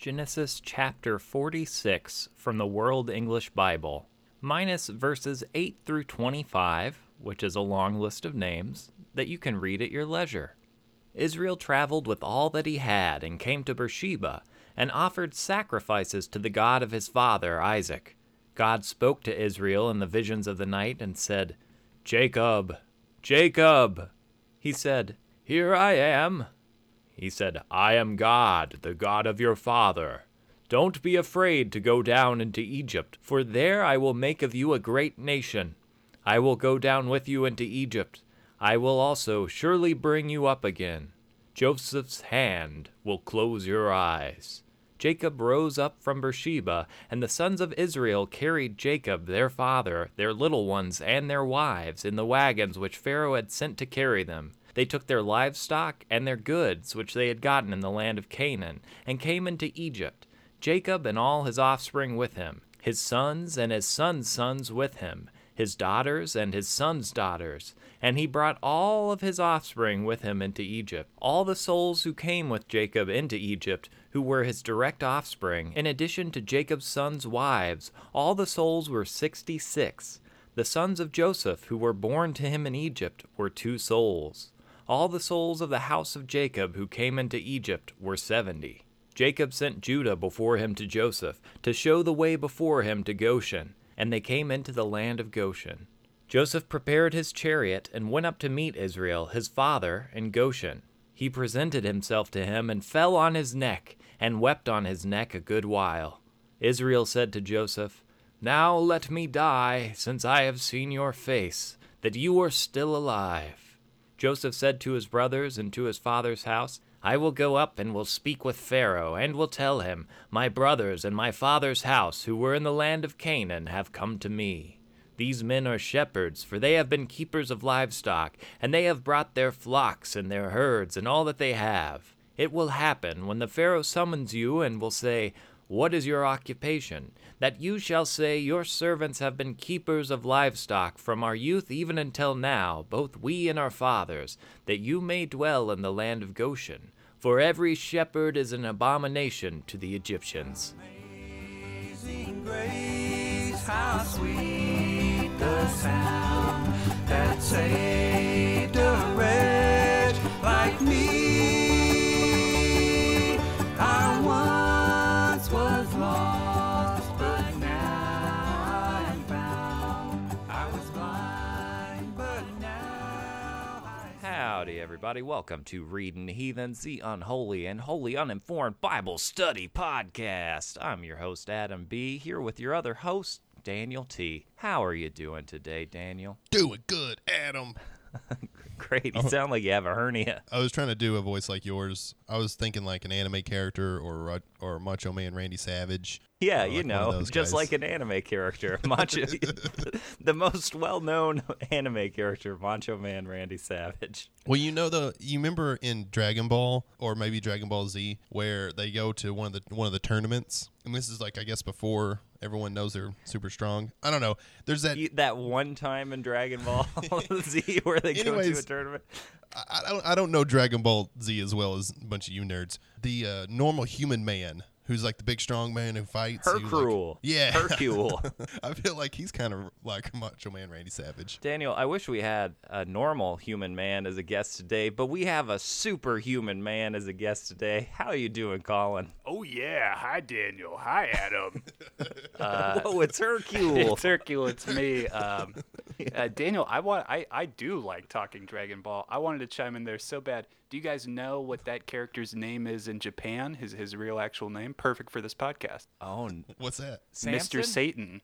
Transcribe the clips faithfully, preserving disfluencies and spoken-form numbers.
Genesis chapter forty-six from the World English Bible, minus verses eight through twenty-five, which is a long list of names that you can read at your leisure. Israel traveled with all that he had and came to Beersheba and offered sacrifices to the God of his father Isaac. God spoke to Israel in the visions of the night and said, "Jacob, Jacob." He said, "Here I am." He said, "I am God, the God of your father. Don't be afraid to go down into Egypt, for there I will make of you a great nation. I will go down with you into Egypt. I will also surely bring you up again. Joseph's hand will close your eyes." Jacob rose up from Beersheba, and the sons of Israel carried Jacob, their father, their little ones, and their wives in the wagons which Pharaoh had sent to carry them. They took their livestock and their goods which they had gotten in the land of Canaan, and came into Egypt, Jacob and all his offspring with him, his sons and his sons' sons with him, his daughters and his sons' daughters. And he brought all of his offspring with him into Egypt, all the souls who came with Jacob into Egypt, who were his direct offspring, in addition to Jacob's sons' wives. All the souls were sixty-six. The sons of Joseph, who were born to him in Egypt, were two souls. All the souls of the house of Jacob who came into Egypt were seventy. Jacob sent Judah before him to Joseph, to show the way before him to Goshen, and they came into the land of Goshen. Joseph prepared his chariot and went up to meet Israel, his father, in Goshen. He presented himself to him and fell on his neck, and wept on his neck a good while. Israel said to Joseph, "Now let me die, since I have seen your face, that you are still alive." Joseph said to his brothers and to his father's house, "I will go up and will speak with Pharaoh, and will tell him, my brothers and my father's house, who were in the land of Canaan, have come to me. These men are shepherds, for they have been keepers of livestock, and they have brought their flocks and their herds and all that they have. It will happen, when the Pharaoh summons you and will say, 'What is your occupation?' that you shall say, 'Your servants have been keepers of livestock from our youth even until now, both we and our fathers, that you may dwell in the land of Goshen. For every shepherd is an abomination to the Egyptians.'" Amazing grace, how sweet the sound that saved a wretch like me. I once was lost, but now I'm found. I was blind, but now I see. Howdy, everybody. Welcome to Reading Heathens, the unholy and wholly uninformed Bible study podcast. I'm your host, Adam B., here with your other host, Daniel T. How are you doing today, Daniel? Doing good, Adam. Great. You sound like you have a hernia. I was trying to do a voice like yours. I was thinking like an anime character or or Macho Man Randy Savage. Yeah, or you like know, just guys. like an anime character. Macho, the most well-known anime character, Macho Man Randy Savage. Well, you know the you remember in Dragon Ball or maybe Dragon Ball Z where they go to one of the one of the tournaments, and this is like I guess before everyone knows they're super strong. I don't know. There's that You, that one time in Dragon Ball Z where they Anyways, go to a tournament. I, I don't I don't know Dragon Ball Z as well as a bunch of you nerds. The uh, normal human man who's like the big strong man who fights. he was Hercule. Like, yeah. Hercule. I feel like he's kind of like Macho Man Randy Savage. Daniel, I wish we had a normal human man as a guest today, but we have a superhuman man as a guest today. How are you doing, Colin? Oh, yeah. Hi, Daniel. Hi, Adam. Uh, Whoa, it's Hercule. It's Hercule. It's me. Um, uh, Daniel, I want. I, I do like talking Dragon Ball. I wanted to chime in there so bad. Do you guys know what that character's name is in Japan? His his real actual name? Perfect for this podcast. Oh, n- What's that? Samson? Mister Satan.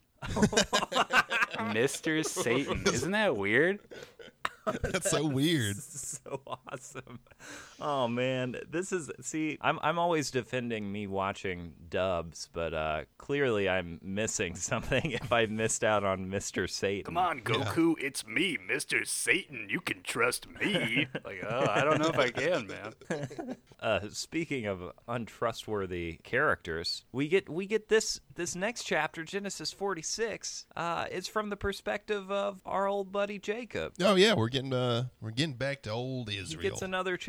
Mister Satan. Isn't that weird? That's so weird. So awesome. Oh man, this is see, I'm I'm always defending me watching dubs, but uh clearly I'm missing something if I missed out on Mister Satan. Come on, Goku. It's me, Mister Satan. You can trust me. Like, oh, I don't know if I can, man. Uh speaking of untrustworthy characters, we get we get this this next chapter, Genesis forty-six, uh is from the perspective of our old buddy Jacob. Oh yeah, we're getting uh we're getting back to old He Israel. gets another chapter.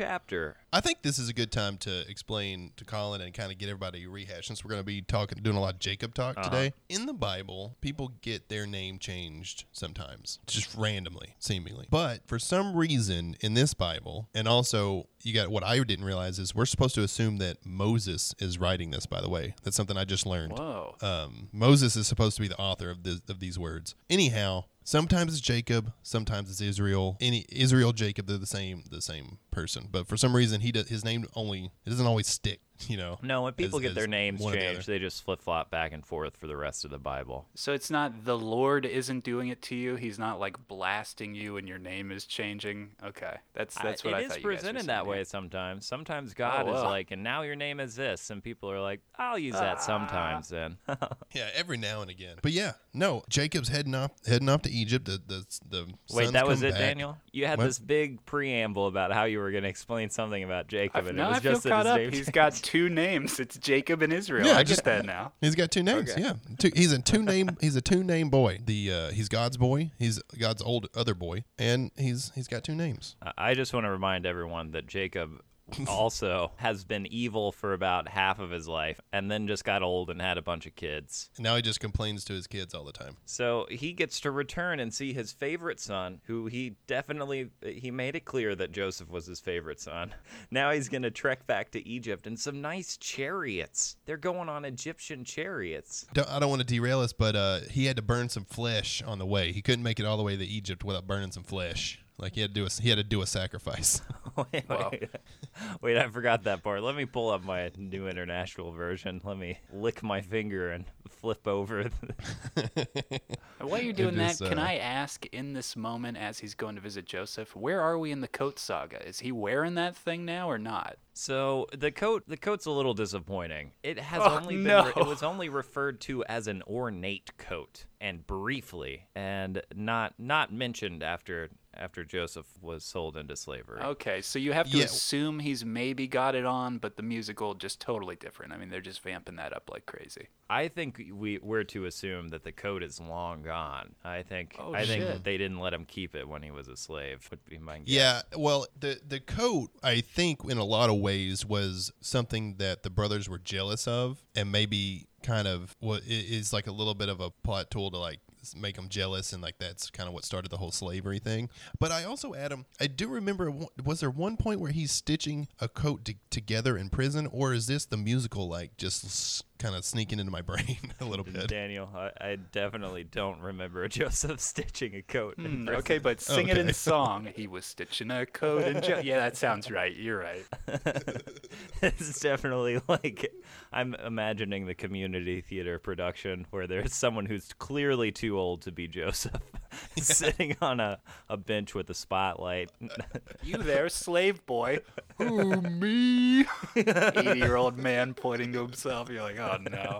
sure. I think this is a good time to explain to Colin and kind of get everybody rehashed, since we're going to be talking, doing a lot of Jacob talk Uh-huh. today. In the Bible, people get their name changed sometimes, just randomly, seemingly. But for some reason in this Bible, and also you got what I didn't realize is we're supposed to assume that Moses is writing this. By the way, that's something I just learned. Whoa. Um, Moses is supposed to be the author of this, of these words. Anyhow. Sometimes it's Jacob, sometimes it's Israel. Any Israel, Jacob, they're the same, the same person. But for some reason, he does, his name only it doesn't always stick. You know. No, when people as- get as their names one or the changed, other. they just flip flop back and forth for the rest of the Bible. So it's not the Lord isn't doing it to you. He's not like blasting you and your name is changing. Okay, that's that's I- what I it thought is you guys were presented saying, that yeah. way sometimes. Sometimes God is wow. like, and now your name is this, and people are like, I'll use that sometimes. Then Yeah, every now and again. But yeah, no, Jacob's heading off, heading off to Egypt. The the, the wait, sons that was come it, back. Daniel. You had What? this big preamble about how you were going to explain something about Jacob, I've, and now it was I feel just that caught his up. name He's changed. got two names. It's Jacob and Israel. Yeah, I just- get that now. He's got two names. Okay. Yeah, two, he's a two name. He's a two name boy. The uh, he's God's boy. He's God's old other boy, and he's he's got two names. I- I just want to remind everyone that Jacob also has been evil for about half of his life, and then just got old and had a bunch of kids. And now he just complains to his kids all the time. So he gets to return and see his favorite son, who he definitely he made it clear that Joseph was his favorite son. Now he's going to trek back to Egypt in some nice chariots. They're going on Egyptian chariots. Don't, I don't want to derail us, but uh, he had to burn some flesh on the way. He couldn't make it all the way to Egypt without burning some flesh. Like he had to do a he had to do a sacrifice. wait, Wow. wait, wait, I forgot that part. Let me pull up my new international version. Let me lick my finger and flip over. And while you're doing that, is, can uh, I ask in this moment as he's going to visit Joseph, where are we in the coat saga? Is he wearing that thing now or not? So the coat, the coat's a little disappointing. It has Oh, only been, no. re- it was only referred to as an ornate coat, and briefly, and not not mentioned after after Joseph was sold into slavery. Okay, so you have to Yeah. assume he's maybe got it on, but the musical just totally different. I mean, they're just vamping that up like crazy. I think we we're to assume that the coat is long gone. I think Oh, I think shit. that they didn't let him keep it when he was a slave. Would be my guess. Yeah, well, the the coat, I think, in a lot of ways, was something that the brothers were jealous of, and maybe kind of what is like a little bit of a plot tool to like make them jealous, and like that's kind of what started the whole slavery thing. But I also, Adam, I do remember, was there one point where he's stitching a coat t- together in prison, or is this the musical like just s- kind of sneaking into my brain a little bit? Daniel, I, I definitely don't remember Joseph stitching a coat. in Hmm, prison. okay, but sing it in Okay. song. He was stitching a coat and jo- yeah, that sounds right. You're right. It's definitely like I'm imagining the community theater production where there's someone who's clearly too old to be Joseph sitting on a, a bench with a spotlight. You there, slave boy? Who, me? eighty-year-old man pointing to himself. You're like, oh no.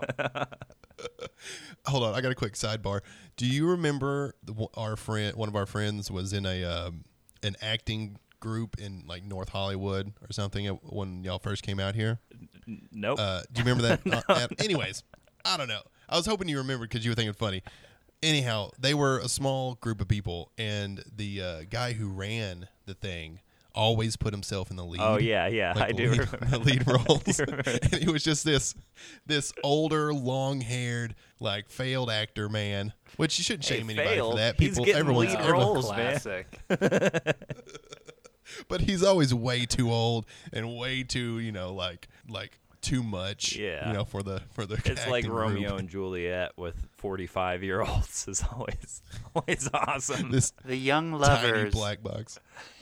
Hold on, I got a quick sidebar. Do you remember the, our friend, one of our friends, was in a um, an acting group in like North Hollywood or something at- when y'all first came out here? Nope. Uh, do you remember that? Uh, Ad- anyways, I don't know. I was hoping you remembered because you were thinking funny. Anyhow, they were a small group of people, and the uh, guy who ran the thing always put himself in the lead. oh yeah, yeah, like I the do lead, remember. the lead roles, remember. and he was just this this older, long-haired, like failed actor man. Which you shouldn't Hey, shame anybody failed? for that. He's People, getting everyone's, lead everyone- roles. man. Classic. but he's always way too old and way too, you know, like like too much. Yeah. you know, for the for the. It's like acting Romeo group. and Juliet with forty-five-year-olds is always always awesome. This The young tiny lovers. black box.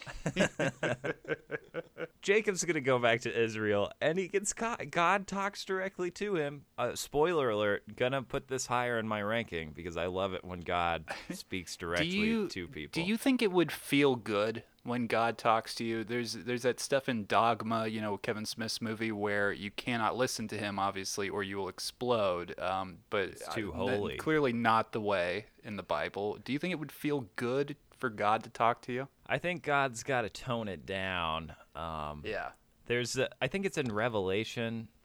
Jacob's gonna go back to Israel, and he gets caught. God talks directly to him. Uh, spoiler alert: gonna put this higher in my ranking because I love it when God speaks do directly you to people. do you think it would feel good when God talks to you? There's there's that stuff in Dogma, you know, Kevin Smith's movie, where you cannot listen to him, obviously, or you will explode. Um, but It's too uh, that- holy. clearly not the way in the Bible. Do you think it would feel good for God to talk to you? I think God's got to tone it down. Um, Yeah. There's, a, I think it's in Revelation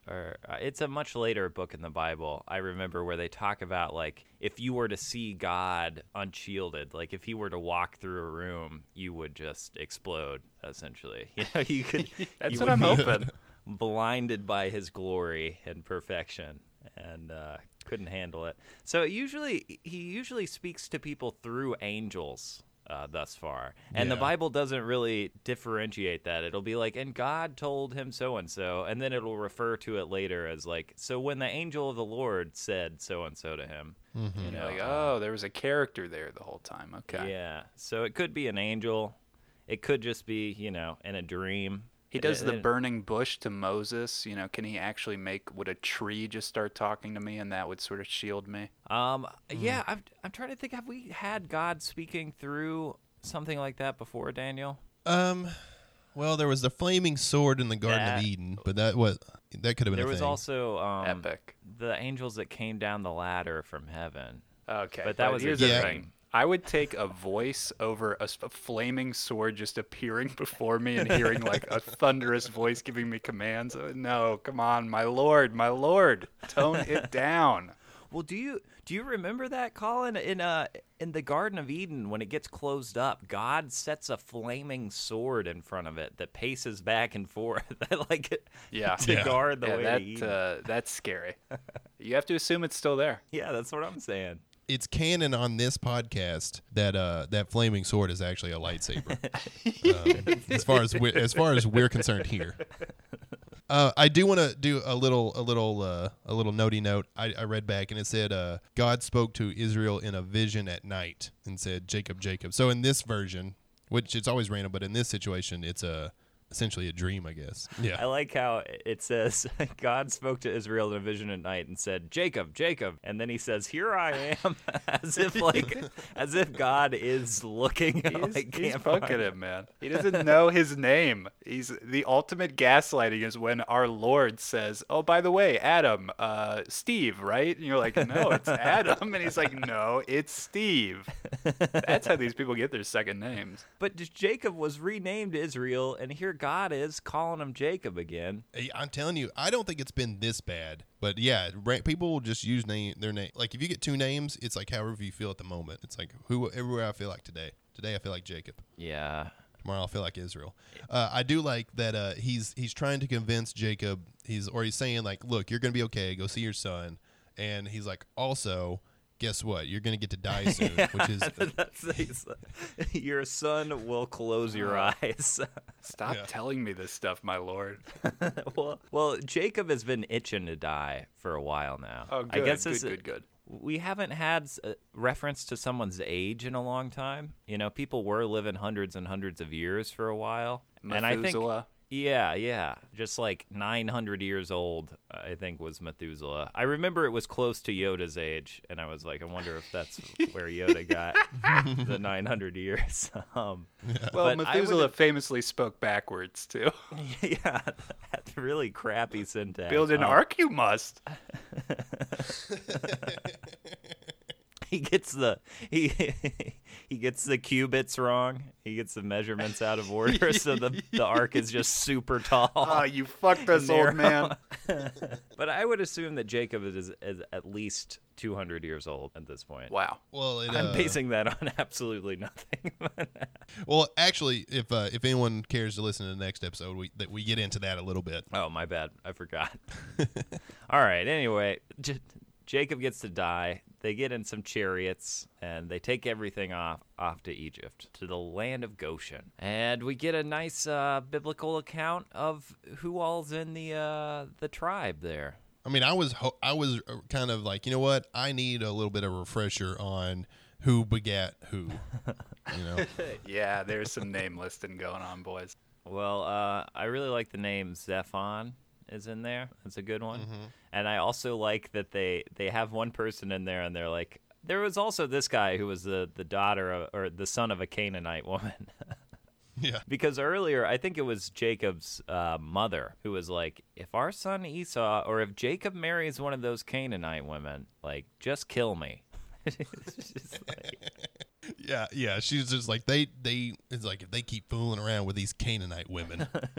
or uh, it's a much later book in the Bible. I remember where they talk about like if you were to see God unshielded, like if he were to walk through a room, you would just explode. Essentially, you know, you could. That's you what would I'm be hoping. Blinded by his glory and perfection, and uh, couldn't handle it. So usually, he usually speaks to people through angels. Uh, thus far. And the Yeah. Bible doesn't really differentiate that. It'll be like, and God told him so and so, and then it'll refer to it later as like, so when the angel of the Lord said so and so to him. Mm-hmm. You know, Like, oh, there was a character there the whole time. Okay. yeah. So it could be an angel. It could just be, you know, in a dream. He does the It- burning bush to Moses. You know, can he actually make, would a tree just start talking to me and that would sort of shield me? Um, yeah, I'm, I'm trying to think, have we had God speaking through something like that before, Daniel? Um, well, there was the flaming sword in the Garden That- of Eden, but that was that could have been There a was thing. also um, Epic. the angels that came down the ladder from heaven. Okay. But that was a here's the Yeah. thing. I would take a voice over a, s- a flaming sword just appearing before me and hearing like a thunderous voice giving me commands. Uh, No, come on, my lord, my lord, tone it down. Well, do you do you remember that, Colin? In uh in the Garden of Eden, when it gets closed up, God sets a flaming sword in front of it that paces back and forth, like Yeah. to Yeah. guard the yeah, way to that Eden. uh, that's scary. You have to assume it's still there. Yeah, that's what I'm saying. It's canon on this podcast that uh that flaming sword is actually a lightsaber. um, as far as we, as far as we're concerned here. Uh, I do want to do a little a little uh, a little notey note. I, I read back and it said uh, God spoke to Israel in a vision at night and said Jacob, Jacob. So in this version, which it's always random, but in this situation, it's a essentially a dream, I guess. I Yeah. like how it says God spoke to Israel in a vision at night and said, Jacob, Jacob. And then he says, here I am, as if like, as if God is looking. He's, like, he's can't fucking find him, man. He doesn't know his name. He's the ultimate gaslighting is when our Lord says, "Oh, by the way, Adam, uh, Steve, right?" And you're like, "No, it's Adam," and he's like, "No, it's Steve." That's how these people get their second names. But Jacob was renamed Israel, and here God is calling him Jacob again. Hey, I'm telling you, I don't think it's been this bad. But yeah, ra- people will just use name their name. Like if you get two names, it's like however you feel at the moment. It's like who everywhere I feel like today. Today I feel like Jacob. Yeah. Tomorrow I'll feel like Israel. Uh, I do like that uh, he's he's trying to convince Jacob. He's or he's saying like, look, you're gonna be okay. Go see your son. And he's like, also, guess what? You're gonna get to die soon, which is That's he's like, your son will close your eyes. Stop Yeah. telling me this stuff, my Lord. well, well, Jacob has been itching to die for a while now. Oh, good, I guess good, this, good, good. We haven't had a reference to someone's age in a long time. You know, people were living hundreds and hundreds of years for a while, and I think, Methuselah. yeah, yeah, just like nine hundred years old, I think was Methuselah. I remember it was close to Yoda's age, and I was like, I wonder if that's where Yoda got the nine hundred years. Um, Well, but I Methuselah would- famously spoke backwards too. yeah, that's really crappy syntax. Build an Um, ark, you must. He gets the he he gets the cubits wrong. He gets the measurements out of order, so the the ark is just super tall. Oh, you fucked us, Narrow. old man. But I would assume that Jacob is, is at least two hundred years old at this point. Wow. well. It, I'm uh, basing that on absolutely nothing. well, actually, if uh, if anyone cares to listen to the next episode, we that we get into that a little bit. Oh, my bad. I forgot. All right. Anyway, J- Jacob gets to die. They get in some chariots and they take everything off off to Egypt, to the land of Goshen. And we get a nice uh, biblical account of who all's in the uh, the tribe there. I mean, I was ho- I was uh, kind of like, you know what? I need a little bit of a refresher on who begat who. You know, Yeah, there's some name listing going on, boys. Well, uh, I really like the name Zephon is in there. That's a good one. And I also like that they, they have one person in there and they're like, there was also this guy who was the, the daughter of, or the son of a Canaanite woman. yeah. Because earlier, I think it was Jacob's uh, mother who was like, if our son Esau, or if Jacob marries one of those Canaanite women, like, just kill me. It's just like, Yeah, yeah. She's just like they they. It's like if they keep fooling around with these Canaanite women,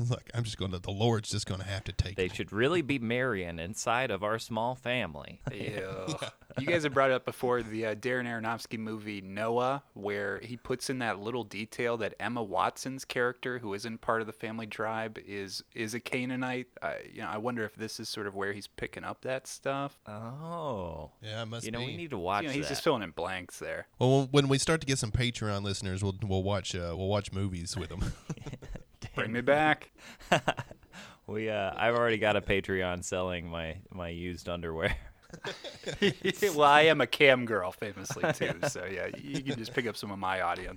It's like, I'm just going to, the Lord's just going to have to take They me. should really be marrying inside of our small family. Ew. You guys have brought up before the uh, Darren Aronofsky movie Noah, where he puts in that little detail that Emma Watson's character, who isn't part of the family tribe, is is a Canaanite. Uh, you know, I wonder if this is sort of where he's picking up that stuff. Oh. Yeah, it must You know, be. we need to watch You know, he's that. just filling in blanks there. Well, when we start to get some Patreon listeners, we'll we'll watch uh, we'll watch movies with them. Bring me back. we uh I've already got a Patreon selling my my used underwear. Well, I am a cam girl, famously too. So yeah, you can just pick up some of my audience.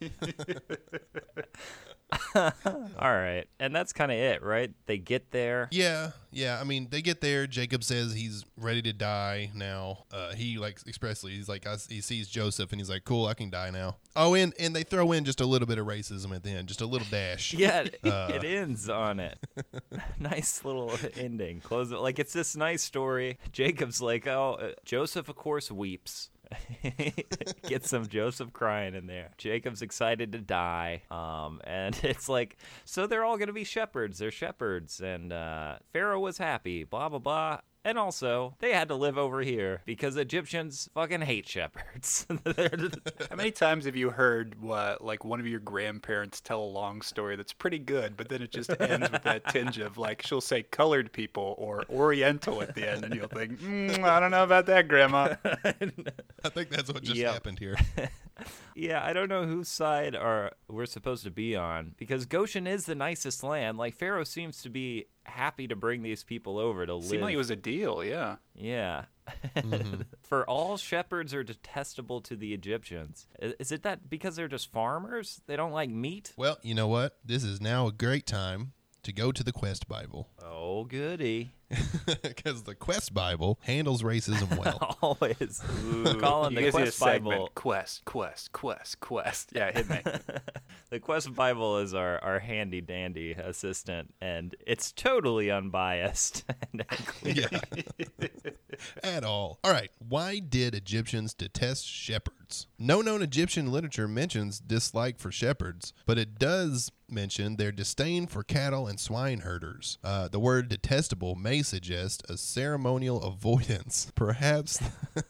All right. And that's kind of it, right? They get there. Yeah, yeah. I mean, they get there. Jacob says he's ready to die now. Uh, he like expressly, he's like, I, he sees Joseph and he's like, cool, I can die now. Oh, and and they throw in just a little bit of racism at the end, just a little dash. Yeah, it, Uh. it ends on it. Nice little ending. Close it like it's this nice story. Jacob's like, oh, uh, Joseph, of course, weeps. Get some Joseph crying in there. Jacob's excited to die. Um, and it's like, so they're all going to be shepherds. They're shepherds. And uh, Pharaoh was happy, blah, blah, blah. And also, they had to live over here because Egyptians fucking hate shepherds. How many times have you heard what, like, one of your grandparents tell a long story that's pretty good, but then it just ends with that tinge of, like, she'll say colored people or Oriental at the end, and you'll think, mm, I don't know about that, Grandma. I think that's what just Yep. happened here. Yeah, I don't know whose side are we're supposed to be on because Goshen is the nicest land. Like Pharaoh seems to be happy to bring these people over to live. Seemed like it was a deal, yeah. Yeah. For all shepherds are detestable to the Egyptians. I- Is it that because they're just farmers? They don't like meat? Well, you know what? This is now a great time to go to the Quest Bible Oh, goody. because the Quest Bible handles racism well. Always. Calling You the guys need a Quest segment. Bible. Quest, quest, quest, quest. Yeah, hit me. The Quest Bible is our, our handy dandy assistant, and it's totally unbiased and clear. Yeah. At all. All right. Why did Egyptians detest shepherds? No known Egyptian literature mentions dislike for shepherds, but it does mention their disdain for cattle and swine herders. Uh, the word detestable may suggest a ceremonial avoidance. Perhaps.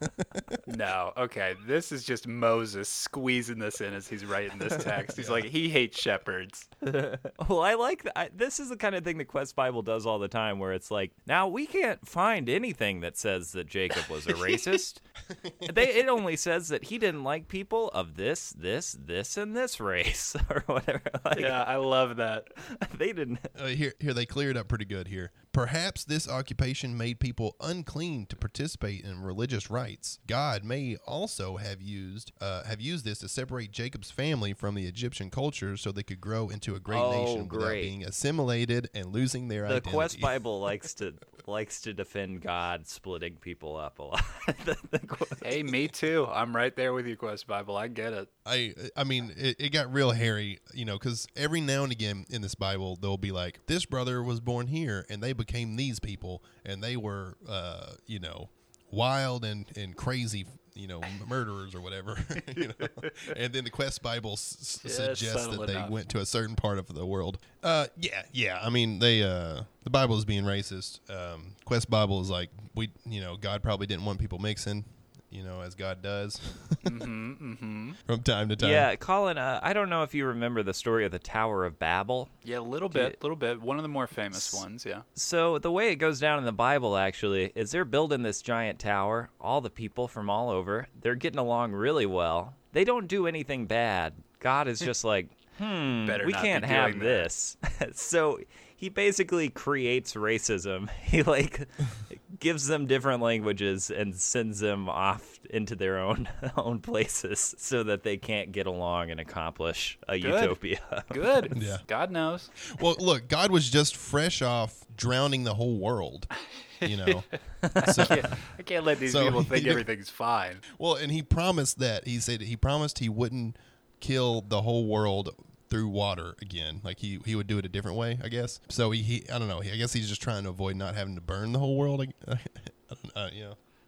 No, okay. This is just Moses squeezing this in as he's writing this text. He's like, he hates shepherds. Well, I like that. I, this is the kind of thing the Quest Bible does all the time, where it's like, now we can't find anything that says that Jacob was a racist. they it only says that he didn't like people of this, this, this, and this race, or whatever. Like, Yeah, I love that. they didn't. Uh, here, here they cleared up pretty good here. Perhaps this occupation made people unclean to participate in religious rites. God may also have used uh, have used this to separate Jacob's family from the Egyptian culture, so they could grow into a great Oh, nation without great. being assimilated and losing their The identity. Quest Bible likes to likes to defend God splitting people up a lot. the, the Qu- Hey, me too. I'm right there with you, Quest Bible. I get it. I I mean, it, it got real hairy, you know, because every now and again in this Bible, they'll be like, this brother was born here, and they became these people, and they were, uh, you know, wild and, and crazy, you know, murderers or whatever, you know. And then the Quest Bible s- s- Just suggests subtle that they enough. went to a certain part of the world. Uh, yeah, yeah. I mean, they, uh, the Bible is being racist. Um, Quest Bible is like, we, you know, God probably didn't want people mixing, you know, as God does Mm-hmm, mm-hmm. from time to time. yeah, Colin, uh, I don't know if you remember the story of the Tower of Babel. Yeah, a little bit, a little bit. One of the more famous ones, yeah. So the way it goes down in the Bible actually is they're building this giant tower. All the people from all over, they're getting along really well. They don't do anything bad. God is just like, hmm, Better we not be can't have doing that. this. So he basically creates racism. He like gives them different languages and sends them off into their own own places so that they can't get along and accomplish a Good. utopia. Good. Yeah. God knows. Well, look, God was just fresh off drowning the whole world, you know. So, I can't let these So, people think you know- everything's fine. well, and he promised that. He said he promised he wouldn't kill the whole world through water again. Like he, he would do it a different way, I guess. So he, he I don't know. He, I guess he's just trying to avoid not having to burn the whole world. I, I don't, uh, you know.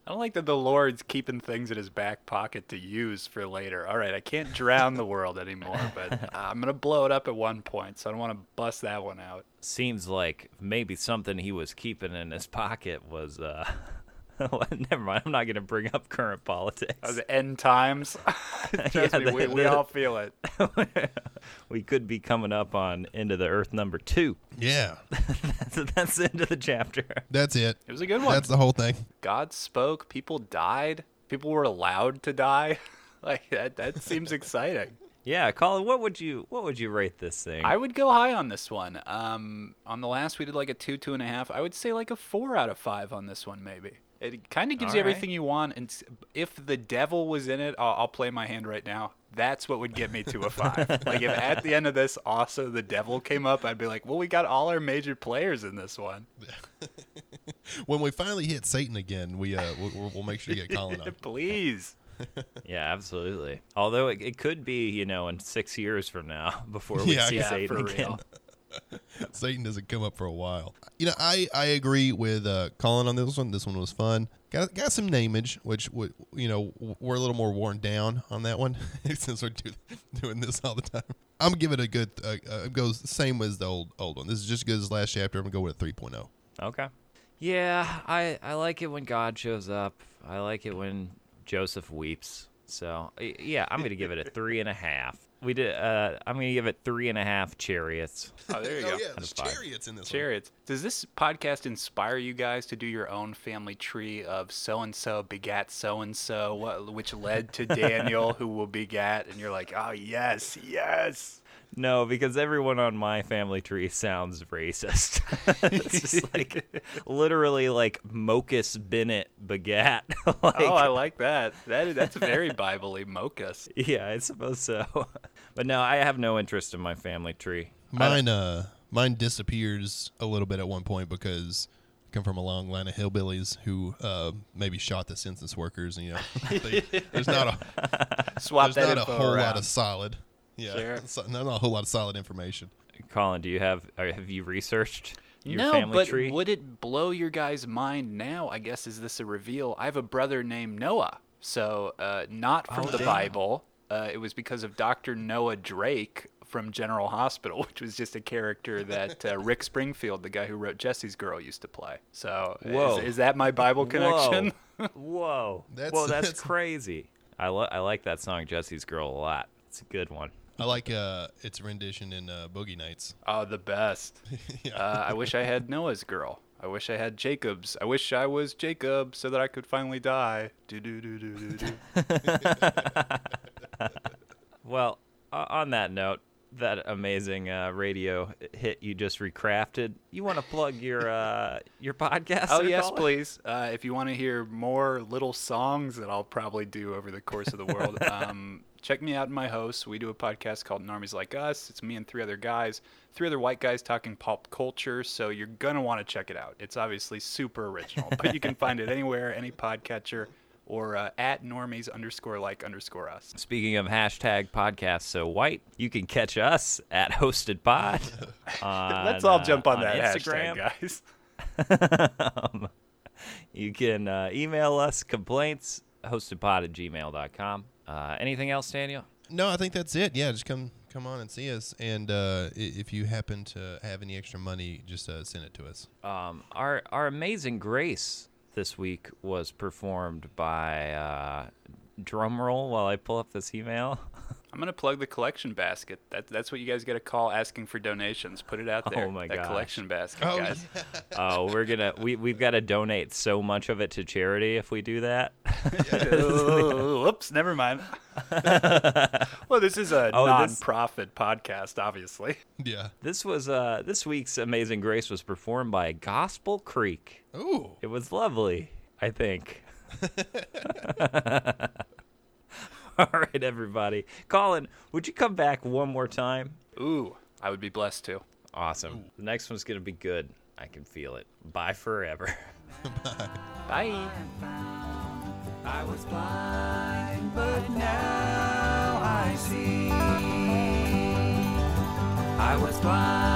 I don't like that the Lord's keeping things in his back pocket to use for later. All right, I can't drown the world anymore, but I'm going to blow it up at one point, so I don't want to bust that one out. Seems like maybe something he was keeping in his pocket was, uh, never mind, I'm not going to bring up current politics. That was end times. Trust Yeah, me, the- we, we the- all feel it. We could be coming up on Into the Earth number two. Yeah, that's, that's the end of the chapter. that's it. It was a good one. That's the whole thing. God spoke, people died, people were allowed to die. Like, that, that seems exciting. Yeah, Colin, what would you what would you rate this thing? I would go high on this one. Um, on the last, we did like a two, two and a half. I would say like a four out of five on this one, maybe. It kind of gives All you right. everything you want. And s- if the devil was in it, I'll, I'll play my hand right now. That's what would get me to a five. Like, if at the end of this also the devil came up, I'd be like, well, we got all our major players in this one. When we finally hit Satan again, we uh, we'll, we'll make sure to get Colin on. Please. Yeah, absolutely. Although it, it could be, you know, in six years from now before we Yeah, see yeah, Satan for again. real. Satan doesn't come up for a while. You know, I, I agree with uh, Colin on this one. This one was fun. Got got some nameage, which would you know we're a little more worn down on that one since we're do, doing this all the time. I'm gonna give it a good. Uh, uh, it goes the same as the old old one. This is just as good as last chapter. I'm gonna go with a three point oh. Okay. Yeah, I, I like it when God shows up. I like it when Joseph weeps. So y- yeah, I'm gonna give it a three and a half. We did. Uh, I'm gonna give it three and a half chariots. Oh, there you Oh go. yeah, there's of five. chariots in this Chariots. Does this podcast inspire you guys to do your own family tree of so and so begat so and so, what which led to Daniel, who will begat, and you're like, oh yes, yes. No, because everyone on my family tree sounds racist. It's just like literally like Mocus Bennett begat. Like, Oh, I like that. That that's very Bible-y, Mocus. yeah, I suppose so. But no, I have no interest in my family tree. one. Mine uh mine disappears a little bit at one point because I come from a long line of hillbillies who uh, maybe shot the census workers. And, you know, they, there's not a Swap there's that not a info whole around. lot of solid. Yeah, Sure. so, not a whole lot of solid information. Colin, do you have or have you researched your no, family but tree? would it blow your guys' mind now? I guess is this a reveal? I have a brother named Noah, so uh, not from Oh, the damn. Bible. Uh, it was because of Doctor Noah Drake from General Hospital, which was just a character that uh, Rick Springfield, the guy who wrote Jesse's Girl, used to play. So Whoa. is, is that my Bible connection? Whoa, Whoa. That's- Whoa, that's, that's- crazy. I, lo- I like that song, Jesse's Girl, a lot. It's a good one. I like uh, its rendition in uh, Boogie Nights. Oh, the best. Yeah. uh, I wish I had Noah's Girl. I wish I had Jacob's. I wish I was Jacob so that I could finally die. Do do do do do do. Well, uh, on that note, that amazing uh, radio hit you just recrafted. You want to plug your uh, your podcast? Oh there, yes, Colin? please. Uh, if you want to hear more little songs that I'll probably do over the course of the world, um, check me out and my hosts. We do a podcast called Normies Like Us. It's me and three other guys, three other white guys talking pop culture. So you're gonna want to check it out. It's obviously super original, but you can find it anywhere, any podcatcher, or uh, at normies underscore like underscore us. Speaking of hashtag podcast so white, you can catch us at Hosted Pod. on, Let's all uh, jump on, on that Instagram. hashtag, guys. um, you can uh, email us complaints hostedpod at gmail dot com. Uh, anything else, Daniel? No, I think that's it. Yeah, just come come on and see us. And uh, i- if you happen to have any extra money, just uh, send it to us. Um, our our Amazing Grace this week was performed by uh, drum roll while I pull up this email. I'm gonna plug the collection basket. That, that's what you guys got to call asking for donations. Put it out there. Oh my that gosh. collection basket, Oh, guys. Oh, we're gonna we we've got to donate so much of it to charity if we do that. Oh, whoops, never mind. Well, this is a Oh, this- non-profit podcast, obviously. Yeah. This was uh this week's Amazing Grace was performed by Gospel Creek. Ooh. It was lovely, I think. All right, everybody. Colin, would you come back one more time? Ooh, I would be blessed to. Awesome. The next one's going to be good. I can feel it. Bye forever. Bye. I was blind, but now I see. I was blind.